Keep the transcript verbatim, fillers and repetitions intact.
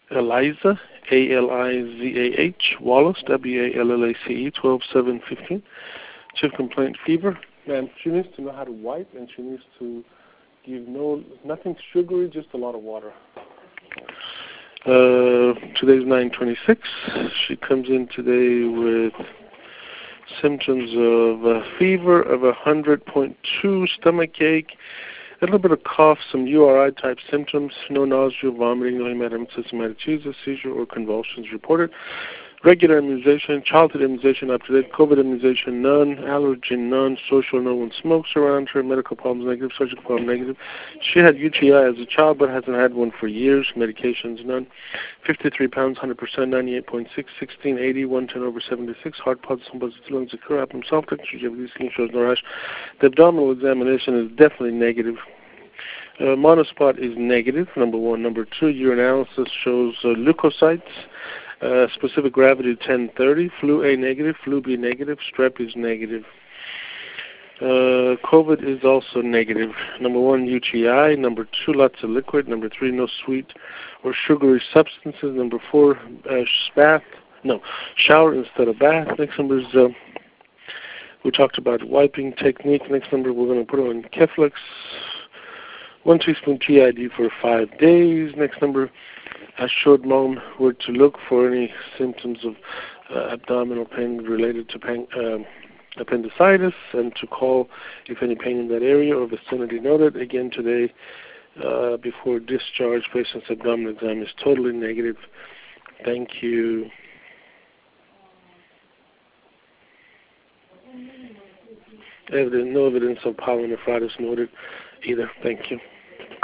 Eliza, A L I Z A H, Wallace, W A L L A C E, twelve seven fifteen. Chief complaint, fever. And she needs to know how to wipe, and she needs to give no nothing sugary, just a lot of water. Uh, today's nine twenty-six. She comes in today with symptoms of uh, fever of one hundred point two, stomach ache, a little bit of cough, some U R I-type symptoms, no nausea, vomiting, no hematemesis, hematochezia, seizure, or convulsions reported. Regular immunization, childhood immunization up to date, COVID immunization none, allergen none, social no one smokes around her, medical problems negative, surgical problem negative. She had U T I as a child but hasn't had one for years, medications none. fifty-three pounds, one hundred percent, ninety-eight point six, sixteen eighty, one ten over seventy-six, heart pulse, composite lungs occur, abdomen soft texture, G V skin shows no rash. The abdominal examination is definitely negative. Uh, monospot is negative, number one. Number two, urinalysis shows uh, leukocytes. Uh, specific gravity ten thirty, flu A negative, flu B negative, strep is negative. Uh, COVID is also negative. Number one, U T I. Number two, lots of liquid. Number three, no sweet or sugary substances. Number four, uh, bath. No, shower instead of bath. Next number is, uh, we talked about wiping technique. Next number, we're going to put on Keflex. One teaspoon T I D for five days. Next number, I showed mom where to look for any symptoms of uh, abdominal pain related to pain, um, appendicitis, and to call if any pain in that area or vicinity noted. Again today, uh, before discharge, patient's abdominal exam is totally negative. Thank you. Evidence, no evidence of pyelonephritis noted either. Thank you.